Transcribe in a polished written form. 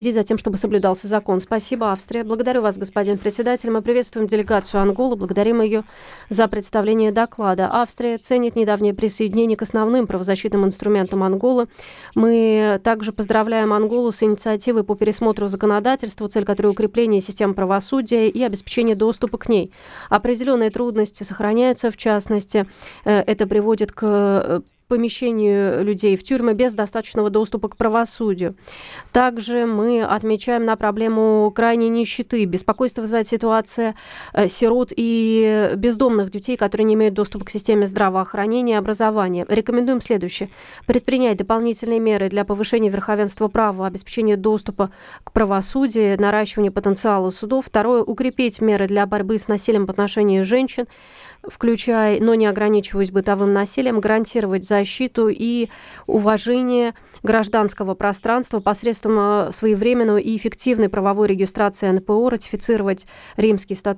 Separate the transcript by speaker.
Speaker 1: следить за тем, чтобы соблюдался закон. Спасибо, Австрия. Благодарю вас, господин председатель. Мы приветствуем делегацию Анголы, благодарим ее за представление доклада. Австрия ценит недавнее присоединение к основным правозащитным инструментам Анголы. Мы также поздравляем Анголу с инициативой по пересмотру законодательства, цель которой укрепление системы правосудия и обеспечение доступа к ней. Определенные трудности сохраняются, в частности, это приводит к помещению людей в тюрьмы без достаточного доступа к правосудию. Также мы отмечаем на проблему крайней нищеты. Беспокойство вызывает ситуация сирот и бездомных детей, которые не имеют доступа к системе здравоохранения и образования. Рекомендуем следующее. Предпринять дополнительные меры для повышения верховенства права, обеспечения доступа к правосудию, наращивания потенциала судов. Второе. Укрепить меры для борьбы с насилием по отношению к женщин, включая, но не ограничиваясь бытовым насилием, гарантировать защиту и уважение гражданского пространства посредством своевременной и эффективной правовой регистрации НПО, ратифицировать Римский статут